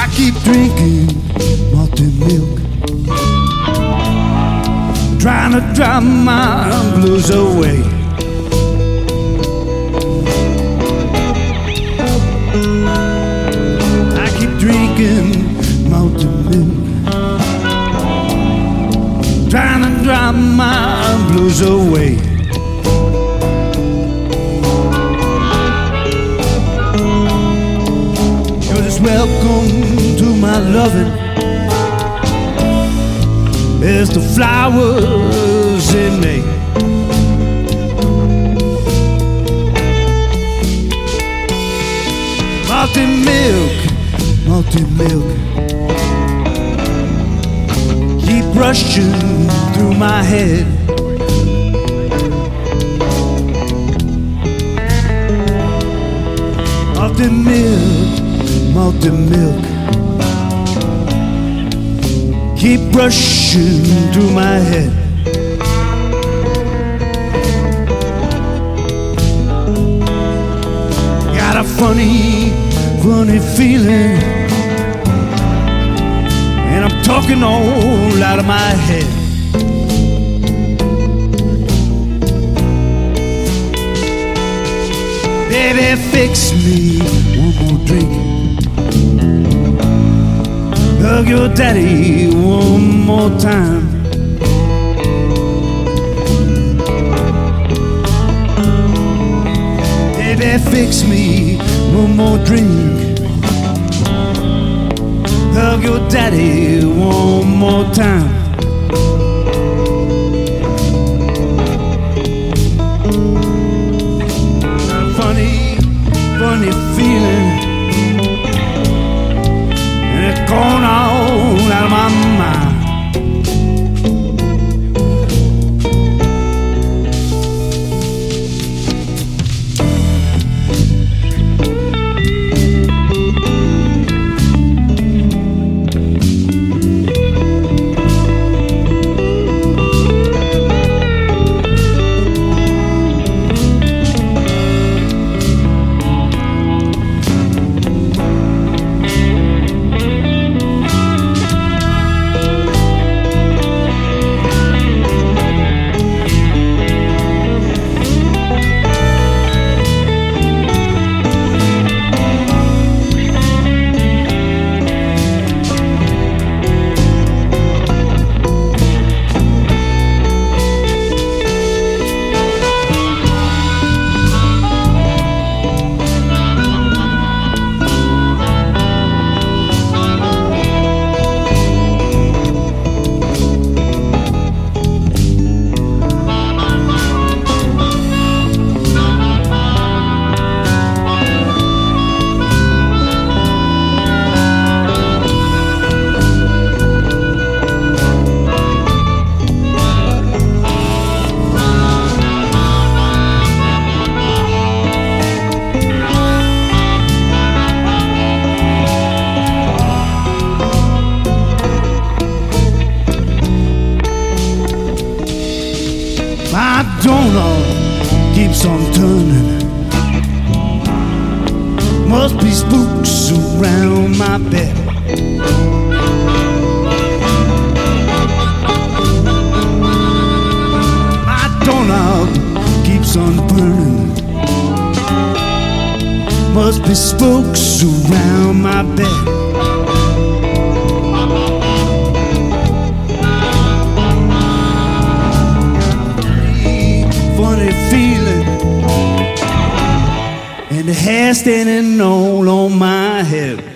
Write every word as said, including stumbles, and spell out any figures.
I keep drinking malted milk, trying to drive my blues away. I keep drinking malted milk, trying to drive my blues away. You're just welcome to my loving as the flowers in May. Malted milk, malted milk, keep rushing through my head. Malted milk, malted milk, keep rushing through my head. Got a funny, funny feeling, and I'm talking all out of my head. Baby, fix me one more drink, hug your daddy one more time. Baby, fix me one more drink, hug your daddy one more time. A funny, funny feeling, and it's gone all out of my mind. My donut keeps on turning, must be spooks around my bed. My donut keeps on burning, must be spooks around my bed. Funny feeling, and the hair standing all on my head.